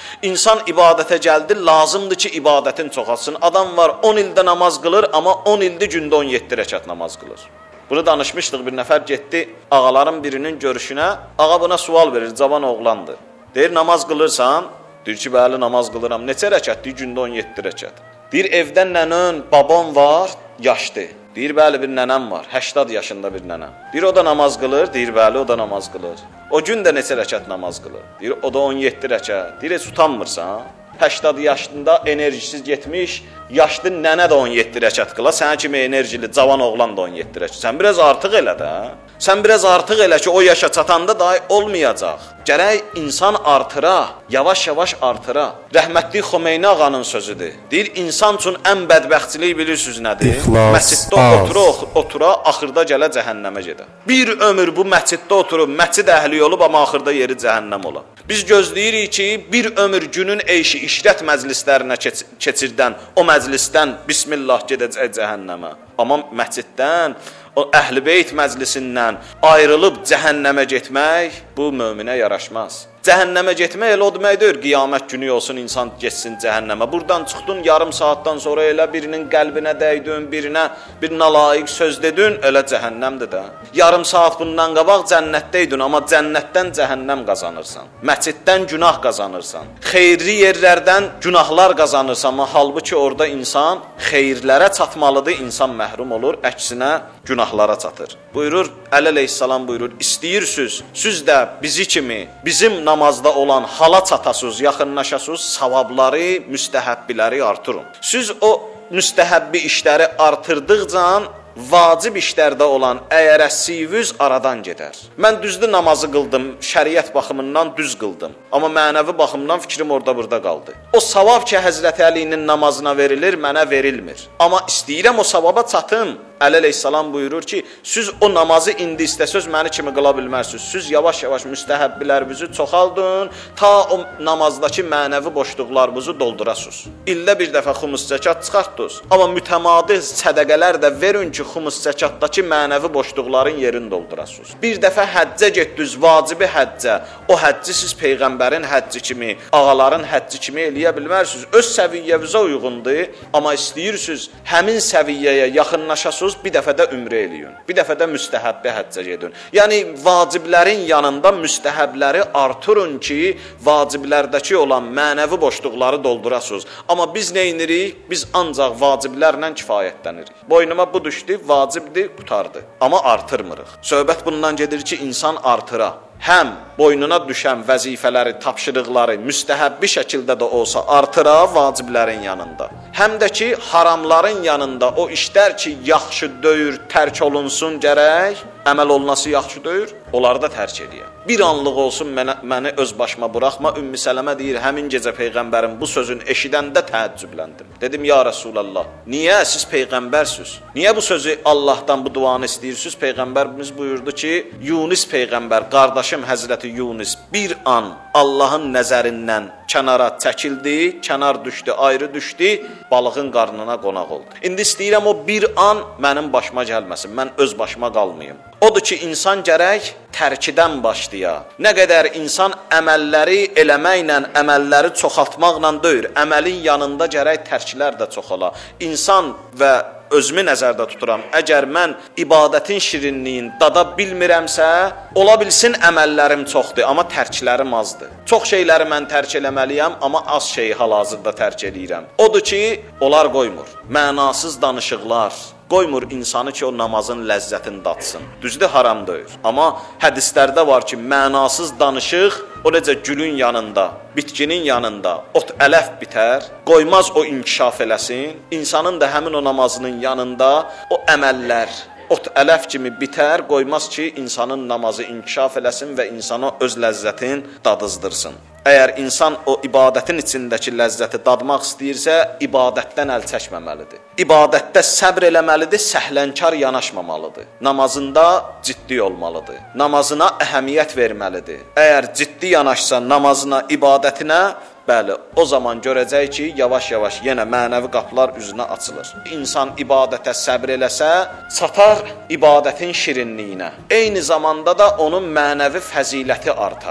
İnsan ibadətə gəldi, lazımdır ki, ibadətin çoxalsın. Adam var 10 ildə namaz qılır, amma 10 ildə gündə 17 rəkat namaz qılır. Bunu danışmışdıq, bir nəfər getdi ağaların birinin görüşünə. Ağa buna sual verir, cavan oğlandır. Deyir, namaz qılırsan? Deyir ki, bəli, namaz qılıram. Neçə rəkat? Deyir, gündə 17 rəkat. Deyir, evdən nənən, baban var, yaşlı. Deyir, bəli, bir nənəm var, 80 yaşında bir nənəm. Deyir, o da namaz qılır? Deyir, bəli, o da namaz qılır. O gün də neçə rəkat namaz qılır? Deyir, o da 17 rəkat. Deyir, heç utanmırsan? 80 yaşında enerjisiz getmiş, yaşlı nənə də 17 rəkat qıla, sənə kimi enerjili cavan oğlan da 17 rəkat. Sən biraz artıq elə də. Sən biraz artıq elə ki, o yaşa çatanda dahi olmayacaq. Gərək insan artıra, yavaş-yavaş artıra. Rəhmətli Xomeyni ağanın sözüdür. Deyir, insan üçün ən bədbəxtçilik bilirsiniz nədir? Məsciddə otura, axırda gələ cəhənnəmə gedə. Bir ömür bu məsciddə oturub, məscid əhli olub, amma axırda yeri cəhənnəm ola. Biz gözləyirik ki, bir ömür günün eyşi, işrət məclislərinə keçirdən, o məclisdən Bismillah gedəcək cəhənnəmə. Amma məsciddən, o Əhl-i Beyt məclisindən ayrılıb cəhənnəmə getmək bu möminə yaraşmaz. Cəhənnəmə getmək elə o demək deyir, qiyamət günü olsun, insan geçsin cəhənnəmə. Buradan çıxdın, yarım saatdan sonra elə birinin qəlbinə dəydin, birinə bir nalayiq söz dedin, elə cəhənnəmdir də. Yarım saat bundan qabaq cənnətdəydin, amma cənnətdən cəhənnəm qazanırsan. Məsciddən günah qazanırsan. Xeyirli yerlərdən günahlar qazanırsan, amma halbuki orada insan xeyirlərə çatmalıdır, insan məhrum olur, əksinə günahlara çatır. Buyurur, Əli əleyhissalam buyurur, istəyirsiniz, siz də bizi kimi, bizim namazda olan hala çatasız, yaxınlaşasız, savabları, müstəhəbbiləri artırın. Siz o müstəhəbbi işləri artırdıqca vacib işlərdə olan əyərəsivüz aradan gedər. Mən düzdür namazı qıldım, şəriət baxımından düz qıldım. Amma mənəvi baxımdan fikrim orada burada qaldı. O savab ki, Həzrəti Əlinin namazına verilir, mənə verilmir. Amma istəyirəm o savaba çatım. Əli əleyhissalam buyurur ki, siz o namazı indi istəsəz məni kimi qıla bilmərsiniz. Siz yavaş-yavaş müstəhəbbilərinizi çoxaldın, ta o namazdakı mənəvi boşluqlarınızı doldurasınız. İldə bir dəfə xumus zəkat çıxartdınız. Amma mütəmadi sədəqələr də verin ki, xumus zəkatdakı mənəvi boşluqların yerini doldurasınız. Bir dəfə həccə getdiniz, vacibi həccə. O həcci siz Peyğəmbərin həcci kimi, ağaların həcci kimi eləyə bilmərsiniz. Öz səviyyəvizə uyğundur, amma istəyirsiniz həmin səviyyəyə yaxınlaşasınız, bir dəfə də ümrə eləyin, bir dəfə də müstəhəbbə həccə gedin. Yəni, vaciblərin yanında müstəhəbləri artırın ki, vaciblərdəki olan mənəvi boşluqları doldurasınız. Amma biz nə edirik? Biz ancaq vaciblərlə kifayətlənirik. Boynuma bu düşdü, vacibdir, qutardı. Amma artırmırıq. Söhbət bundan gedir ki, insan artıra. Həm boynuna düşən vəzifələri, tapşırıqları müstəhəbbi şəkildə də olsa artıra vaciblərin yanında. Həm də ki, haramların yanında o işlər ki, yaxşı döyür, tərk olunsun gərək, əməl olunası yaxşı döyür, onları da tərk edir. Bir anlıq olsun məni öz başıma buraxma. Ümmü Sələmə deyir, həmin gecə Peyğəmbərin bu sözün eşidəndə təəccübləndim. Dedim, ya Rasulallah, niyə siz Peyğəmbərsiniz? Niyə bu sözü Allahdan bu duanı istəyirsiniz? Peyğəmbərimiz buyurdu ki, Yunus Peyğəmbər, qardaşım Həzrəti Yunus bir an Allahın nəzərindən kənara çəkildi, kənar düşdü, ayrı düşdü, balığın qarnına qonaq oldu. İndi istəyirəm o bir an mənim başıma gəlməsin, mən öz başıma qalmayım. Odur ki, insan gərək tərkidən başlaya. Nə qədər insan əməlləri eləməklə, əməlləri çoxaltmaqla deyir, əməlin yanında gərək tərklər də çoxala. İnsan və özümü nəzərdə tuturam. Əgər mən ibadətin şirinliyin dada bilmirəmsə, ola bilsin əməllərim çoxdur, amma tərklərim azdır. Çox şeyləri mən tərk eləməliyəm, amma az şeyi hal-hazırda tərk eləyirəm. Odur ki, onlar qoymur. Mənasız danışıqlar qoymur insanı ki, o namazın ləzzətini datsın. Düzdür, haram deyir. Amma hədislərdə var ki, mənasız danışıq, o necə gülün yanında, bitkinin yanında ot ələf bitər, qoymaz o inkişaf eləsin. İnsanın da həmin o namazının yanında o əməllər, ot ələf kimi bitər, qoymaz ki, insanın namazı inkişaf eləsin və insana öz ləzzətin dadızdırsın. Əgər insan o ibadətin içindəki ləzzəti dadmaq istəyirsə, ibadətdən əl çəkməməlidir. İbadətdə səbr eləməlidir, səhlənkar yanaşmamalıdır. Namazında ciddi olmalıdır. Namazına əhəmiyyət verməlidir. Əgər ciddi yanaşsa namazına, ibadətinə, bəli, o zaman görəcək ki, yavaş-yavaş yenə mənəvi qapılar üzünə açılır. İnsan ibadətə səbr eləsə, çatar ibadətin şirinliyinə. Eyni zamanda da onun mənəvi fəziləti artar.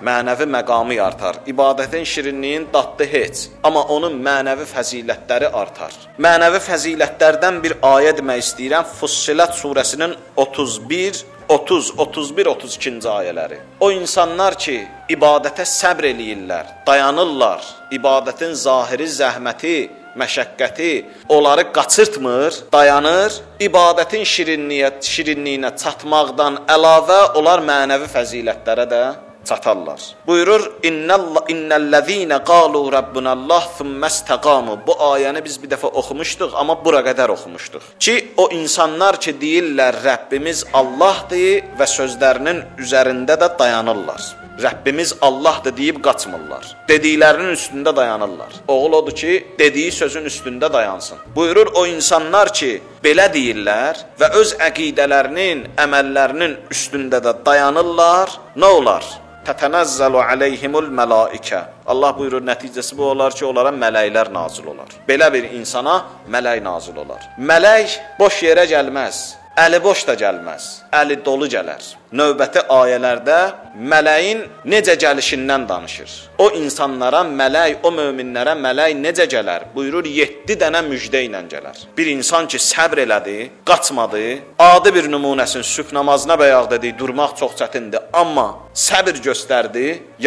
mənəvi məqamı artar. İbadətin şirinliyin daddı heç, amma onun mənəvi fəzilətləri artar. Mənəvi fəzilətlərdən bir ayə demək istəyirəm. Fussilat surəsinin 31, 32-ci ayələri. O insanlar ki, ibadətə səbr eləyirlər, dayanırlar, ibadətin zahiri zəhməti, məşəqqəti onları qaçırtmır, dayanır, ibadətin şirinliyinə çatmaqdan əlavə onlar mənəvi fəzilətlərə də çatarlar. Buyurur, İnnellezîne qâlû rabbunallah thummestaqâmû. Bu ayəni biz bir dəfə oxumuşduq, amma bura qədər oxumuşduq. Ki, o insanlar ki, deyirlər, Rəbbimiz Allahdır və sözlərinin üzərində də dayanırlar. Rəbbimiz Allahdır deyib qaçmırlar. Dediklərinin üstündə dayanırlar. Oğul odur ki, dediyi sözün üstündə dayansın. Buyurur, o insanlar ki, belə deyirlər və öz əqidələrinin, əməllərinin üstündə də dayanırlar, nə olar? Tətənəzzəlu aleyhimul mələikə. Allah buyurur, nəticəsi bu olar ki, onlara mələklər nazil olar. Belə bir insana mələk nazil olar. Mələk boş yerə gəlməz, əli boş da gəlməz, əli dolu gələr. Növbəti ayələrdə mələyin necə gəlişindən danışır. O insanlara mələk, o möminlərə mələk necə gələr? Buyurur, 7 dənə müjdə ilə gələr. Bir insan ki, səbr elədi, qaçmadı, adi bir nümunəsini sübh namazına bayaq dedi, durmaq çox çətindir, amma səbr göstərdi,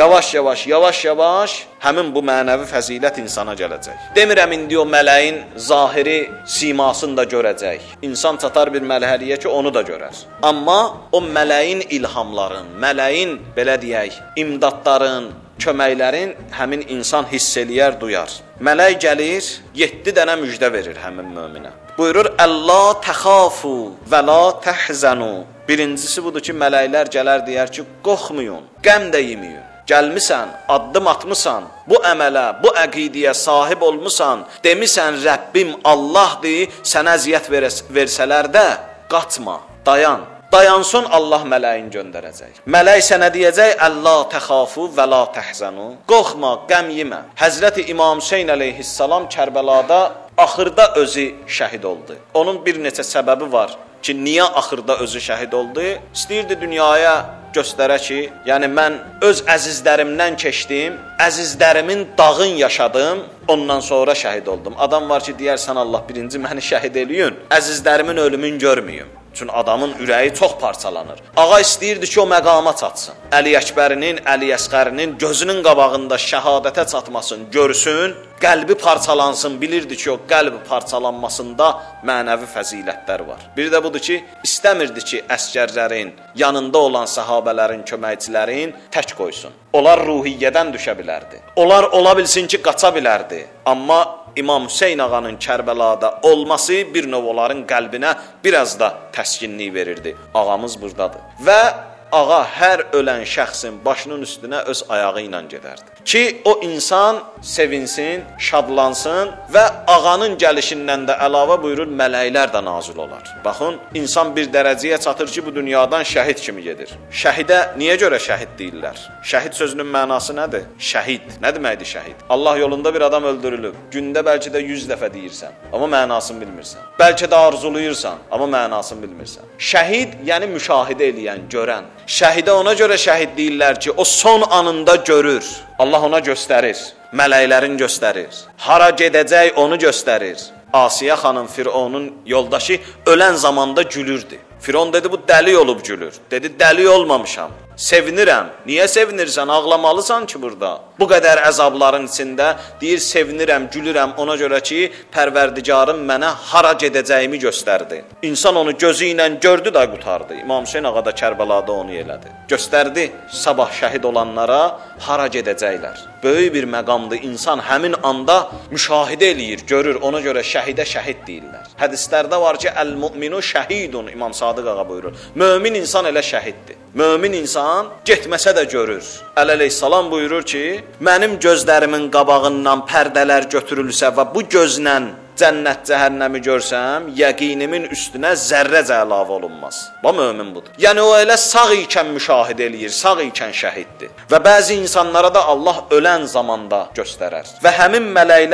yavaş-yavaş həmin bu mənəvi fəzilət insana gələcək. Demirəm, indi o mələyin zahiri simasını da görəcək. İnsan çatar bir mərhələyə ki, onu da görər. Amma o mələyin ilhamların, mələyin, belə deyək, imdadların, köməklərin həmin insan hiss eləyər, duyar. Mələk gəlir, 7 dənə müjdə verir həmin möminə. Buyurur, Əllə təxafu və la təhzənu. Birincisi budur ki, mələklər gələr deyər ki, qorxmayın, qəm də yeməyin. Gəlmisən, addım atmısan, bu əmələ, bu əqidiyə sahib olmusan, demisən Rəbbim Allahdır, sənə əziyyət versələr də, qaçma, dayan. Dayansın, Allah mələyin göndərəcək. Mələk sənə deyəcək, Əllə təxafu və la təhzənu. Qorxma, qəm yemə. Həzrəti İmam Hüseyn əleyhissalam Kərbəlada axırda özü şəhid oldu. Onun bir neçə səbəbi var ki, niyə axırda özü şəhid oldu? İstəyirdi dünyaya göstərə ki, yəni mən öz əzizlərimdən keçdim, əzizlərimin dağın yaşadım, ondan sonra şəhid oldum. Adam var ki, deyərsən Allah birinci məni şəhid eləyin, əzizlərimin ölümünü görməyim. Çünki adamın ürəyi çox parçalanır. Ağa istəyirdi ki, o məqama çatsın. Əli Əkbərinin, Əli Əsqərinin gözünün qabağında şəhadətə çatmasın, görsün, qəlbi parçalansın, bilirdi ki, o qəlbi parçalanmasında mənəvi fəzilətlər var. Bir də budur ki, istəmirdi ki, əskərlərin, yanında olan sahabələrin, köməkçilərin tək qoysun. Onlar ruhiyyədən düşə bilərdi. Onlar ola bilsin ki, qaça bilərdi. Amma İmam Hüseyn ağanın Kərbəlada olması bir növ onların qəlbinə biraz da təskinlik verirdi. Ağamız buradadır. Və ağa hər ölən şəxsin başının üstünə öz ayağı ilə gedərdi. Ki, o insan sevinsin, şadlansın və ağanın gəlişindən də əlavə buyurur, mələklər də nazil olar. Baxın, insan bir dərəcəyə çatır ki, bu dünyadan şəhid kimi gedir. Şəhidə niyə görə şəhid deyirlər? Şəhid sözünün mənası nədir? Şəhid. Nə deməkdir şəhid? Allah yolunda bir adam öldürülüb. Gündə bəlkə də 100 dəfə deyirsən, amma mənasını bilmirsən. Bəlkə də arzuluyursan, amma mənasını bilmirsən. Şəhid, yəni müşahidə eləyən, görən. Şəhidə ona görə şəhid deyirlər ki, o son anında görür. Allah ona göstərir, mələklərin göstərir. Hara gedəcək onu göstərir. Asiyə xanım Fironun yoldaşı ölən zamanda gülürdü. Firon dedi, bu dəli olub gülür. Dedi, dəli olmamışam. Sevinirəm. Niyə sevinirsən? Ağlamalısan ki burada. Bu qədər əzabların içində deyir, sevinirəm, gülürəm ona görə ki, Pərverdigarım mənə hara gedəcəyimi göstərdi. İnsan onu gözü ilə gördü də qutardı. İmam Hüseyn ağa da Kərbəlada onu elədi. Göstərdi sabah şəhid olanlara hara gedəcəklər. Böyük bir məqamdır. İnsan həmin anda müşahidə eləyir, görür. Ona görə şəhidə şəhid deyirlər. Hədislərdə var ki, əl-mu'minu şəhidun, İmam Sadıq ağa buyurur. Mömin insan elə şəhiddir. Mömin insan getməsə də görür. Əleyhissalam buyurur ki, mənim gözlərimin qabağından pərdələr götürülsə və bu gözlə cənnət cəhənnəmi görsəm, yəqinimin üstünə zərrəcə əlavə olunmaz. Bu mömin budur. Yəni o elə sağ ikən müşahidə eləyir, sağ ikən şəhiddir. Və bəzi insanlara da Allah ölən zamanda göstərər. Və həmin mələklər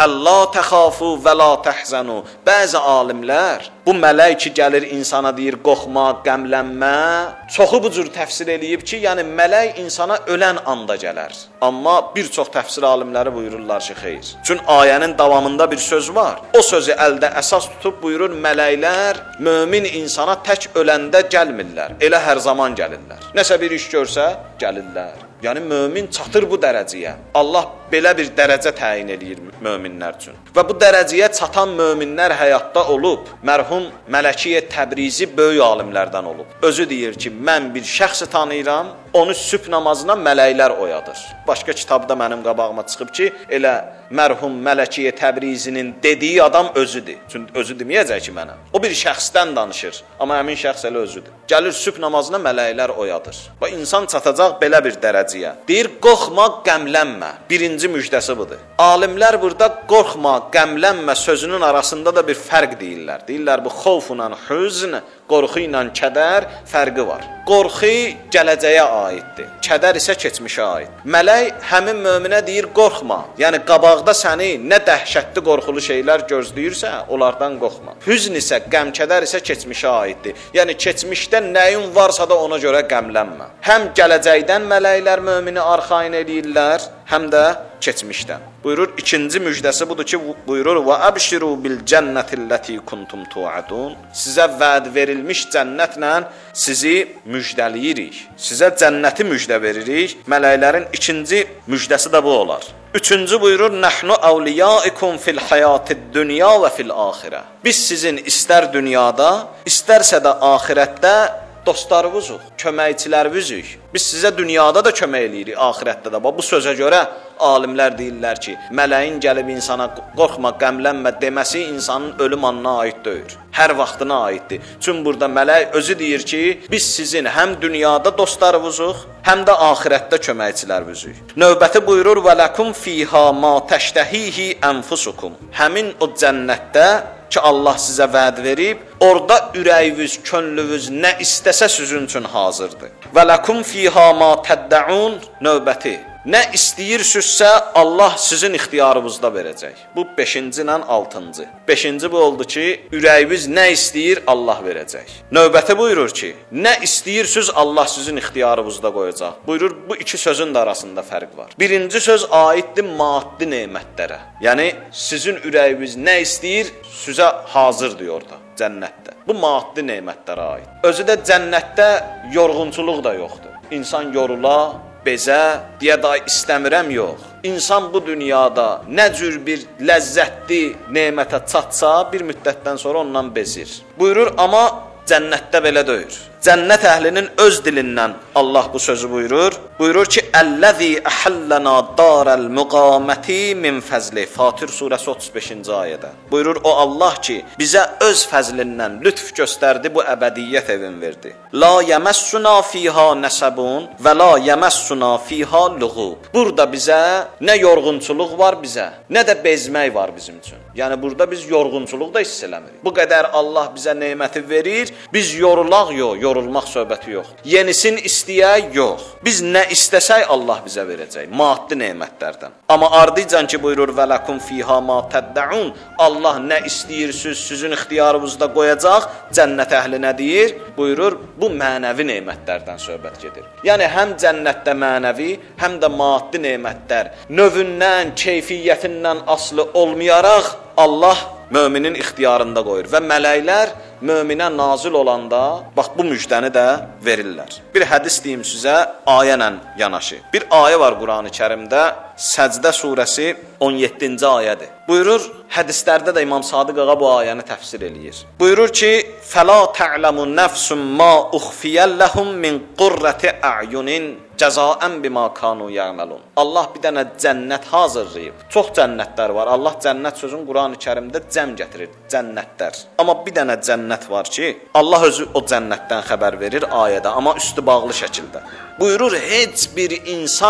Əllə təxafu və la təhzənu. Bəzi alimlər bu mələk ki gəlir insana deyir qorxma, qəmlənmə, çoxu bu cür təfsir eləyib ki, yəni mələk insana ölən anda gələr. Amma bir çox təfsir alimləri buyururlar ki, xeyr. Çünki ayənin davamında bir söz var. O sözü əldə əsas tutub buyurur mələklər mömin insana tək öləndə gəlmirlər. Elə hər zaman gəlirlər. Nəsə bir iş görsə gəlirlər. Yəni mömin çatır bu dərəcəyə. Allah belə bir dərəcə təyin eləyir möminlər üçün. Və bu dərəcəyə çatan möminlər həyatda olub. Mərhum Mələkiyə Təbrizi böyük alimlərdən olub. Özü deyir ki, mən bir şəxsi tanıyıram, onu sübh namazına mələklər oyadır. Başqa kitabda mənim qabağıma çıxıb ki, elə mərhum Mələkiyə Təbrizinin dediyi adam özüdür. Çünki özü deməyəcək ki, mənə. O bir şəxsdən danışır, amma həmin şəxs elə özüdür. Gəlir sübh namazına mələklər oyadır. Və insan çatacaq belə bir dərəcəyə. Deyir, qorxma, qəmlənmə. Birinci müjdəsi budur. Alimlər burada qorxma, qəmlənmə sözünün arasında da bir fərq deyirlər. Deyirlər, bu xovfla hüzn, qorxu ilə kədər fərqi var. Qorxu gələcəyə aiddir. Kədər isə keçmişə aid. Mələk həmin möminə deyir, qorxma. Yəni qabaqda səni nə dəhşətli qorxulu şeylər gözləyirsə, onlardan qorxma. Hüzn isə, qəm-kədər isə keçmişə aiddir. Yəni keçmişdə nəyin varsa da ona görə qəmlənmə. Həm gələcəkdən mələklər mömini arxayın eləyirlər, həm də keçmişdən. Buyurur, ikinci müjdəsi budur ki, buyurur, və əbşiru bil cənnətilləti kuntum tuadun. Sizə vəd verilmiş cənnətlə sizi müjdəliyirik. Sizə cənnəti müjdə veririk. Mələklərin ikinci müjdəsi də bu olar. Üçüncü buyurur, nəhnu əvliyaikum fil həyatid dünya və fil axirə. Biz sizin istər dünyada, istərsə də axirətdə dostlarınızıq, köməkçilərinizük. Biz sizə dünyada da kömək eləyirik, axirətdə də. Bu sözə görə alimlər deyirlər ki, mələyin gəlib insana qorxma, qəmlənmə deməsi insanın ölüm anına aid deyil. Hər vaxtına aiddir. Çünki burada mələk özü deyir ki, biz sizin həm dünyada dostlarınızıq, həm də axirətdə köməkçilərinizük. Növbəti buyurur, və ləkum fiha ma təştəhihi ənfusukum. Həmin o cənnətdə ki, Allah sizə vəd verib, orada ürəyiniz, könlünüz nə istəsə sizin üçün hazırdır. Və ləkum fiha ma təddəun. Növbəti. Nə istəyirsinizsə Allah sizin ixtiyarınızda verəcək. Bu 5-ci ilə 6-cı. 5-ci bu oldu ki, ürəyiniz nə istəyir Allah verəcək. Növbəti buyurur ki, nə istəyirsiniz Allah sizin ixtiyarınızda qoyacaq. Buyurur, bu iki sözün də arasında fərq var. Birinci söz aiddir maddi nemətlərə. Yəni sizin ürəyiniz nə istəyir, sizə hazırdır orada, cənnətdə. Bu maddi nemətlərə aid. Özü də cənnətdə yorğunçuluq da yoxdur. İnsan yorula, bezə, deyə da istəmirəm yox. İnsan bu dünyada nə cür bir ləzzətli nemətə çatsa, bir müddətdən sonra ondan bezir. Buyurur, amma cənnətdə belə deyir. Cənnət əhlinin öz dilindən Allah bu sözü buyurur. Buyurur ki, Əlləzi əhəllənə darəl müqaməti min fəzli. Fatir surəsi 35-ci ayədə. Buyurur, o Allah ki, bizə öz fəzlindən lütf göstərdi, bu əbədiyyət evin verdi. La yəməssuna fiha nəsəbun və la yəməssuna fiha luğub. Burada bizə nə yorğunçuluq var bizə, nə də bezmək var bizim üçün. Yəni burada biz yorğunçuluq da hiss eləmirik. Bu qədər Allah bizə neməti verir, biz yorulaq yox, yorulmaq söhbəti yox. Yenisini istəyək yox. Biz nə istəsək Allah bizə verəcək, maddi nemətlərdən. Amma ardıcan ki buyurur və lakum fiha ma tədəun, Allah nə istəyirsiniz sizin ixtiyarınızda qoyacaq, cənnət əhli nə deyir? Buyurur, bu mənəvi nemətlərdən söhbət gedir. Yəni həm cənnətdə mənəvi, həm də maddi nemətlər növündən, keyfiyyətindən asılı olmayaraq Allah möminin ixtiyarında qoyur və mələklər möminə nazil olanda bax bu müjdəni də verirlər. Bir hədis deyim sizə ayənlə yanaşı. Bir ayə var Qurani-Kərimdə, Səcdə surəsi 17-ci ayədir. Buyurur, hədislərdə də İmam Sadiq ağa bu ayəni təfsir eləyir. Buyurur ki, فَلَا تَعْلَمُ نَفْسٌ مَا أُخْفِيَ لَهُمْ مِنْ قُرَّةِ أَعْيُنٍ cəzaən bima kanu ya'malun. Allah bir dənə cənnət hazırlayıb. Çox cənnətlər var. Allah cənnət sözünü Qurani-Kərimdə cəm gətirir. Cənnətlər. Amma bir dənə cənnət var ki, Allah özü o cənnətdən xəbər verir ayədə, amma üstü bağlı şəkildə. Buyurur, heç bir insan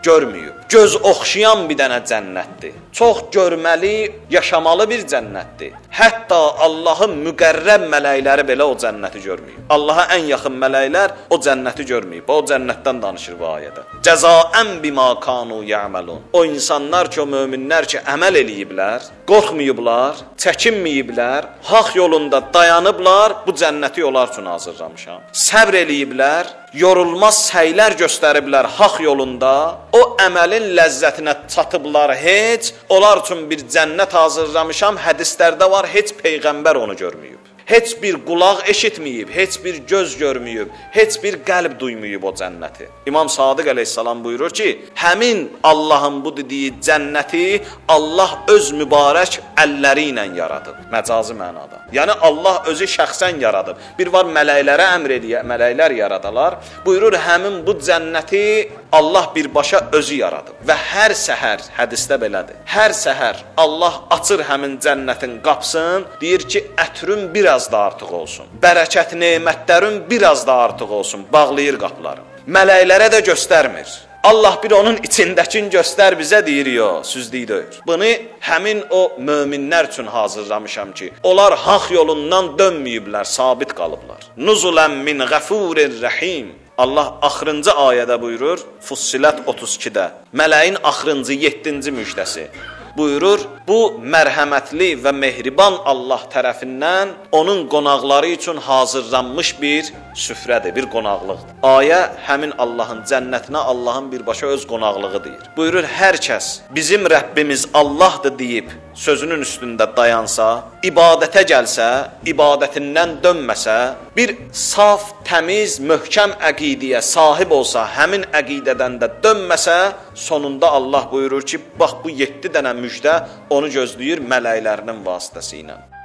görməyib. Göz oxşayan bir dənə cənnətdir. Çox görməli, yaşamalı bir cənnətdir. Hətta Allahın müqərrəb mələkləri belə o cənnəti görməyib. Allaha ən yaxın mələklər o cənnəti görməyib. O cənnətdən danışır bu ayədə. Cəzaən bima kanu ya'malun. O insanlar ki, o möminlər ki, əməl eləyiblər, qorxmayıblar, çəkinməyiblər, haqq yolunda dayanıblar, bu cənnəti onlar üçün hazırlamışam. Səbr eləyiblər, yorulmaz səylər göstəriblər haqq yolunda, o əməlin ləzzətinə çatıblar heç, onlar üçün bir cənnət hazırlamışam, hədislərdə var, heç peyğəmbər onu görməyib. Heç bir qulaq eşitməyib, heç bir göz görməyib, heç bir qəlb duymayıb o cənnəti. İmam Sadiq əleyhissalam buyurur ki, həmin Allahın bu dediyi cənnəti Allah öz mübarək əlləri ilə yaradıb, məcazi mənada. Yəni Allah özü şəxsən yaradıb. Bir var mələklərə əmr edir, mələklər yaradalar. Buyurur, həmin bu cənnəti Allah birbaşa özü yaradıb. Və hər səhər, hədisdə belədir, hər səhər Allah açır həmin cənnətin qapısını, deyir ki, ətrün biraz da artıq olsun. Bərəkət, nemətlərin biraz da artıq olsun. Bağlayır qapıları. Mələklərə də göstərmir. Allah bir onun içindəkini göstər bizə deyir, yox, süzdük deyir. Bunu həmin o möminlər üçün hazırlamışam ki, onlar haqq yolundan dönməyiblər, sabit qalıblar. Nuzulən min ğəfurir rəhim. Allah axırıncı ayədə buyurur, Fussilət 32-də, mələyin axırıncı 7-ci müjdəsi. Buyurur, bu mərhəmətli və mehriban Allah tərəfindən onun qonaqları üçün hazırlanmış bir süfrədir, bir qonaqlıqdır. Ayə həmin Allahın cənnətinə Allahın birbaşa öz qonaqlığı deyir. Buyurur, hər kəs bizim Rəbbimiz Allahdır deyib sözünün üstündə dayansa, ibadətə gəlsə, ibadətindən dönməsə, bir saf, təmiz, möhkəm əqidəyə sahib olsa, həmin əqidədən də dönməsə, sonunda Allah buyurur ki, bax bu 7 dənə müjdə onu gözləyir mələklərinin vasitəsilə.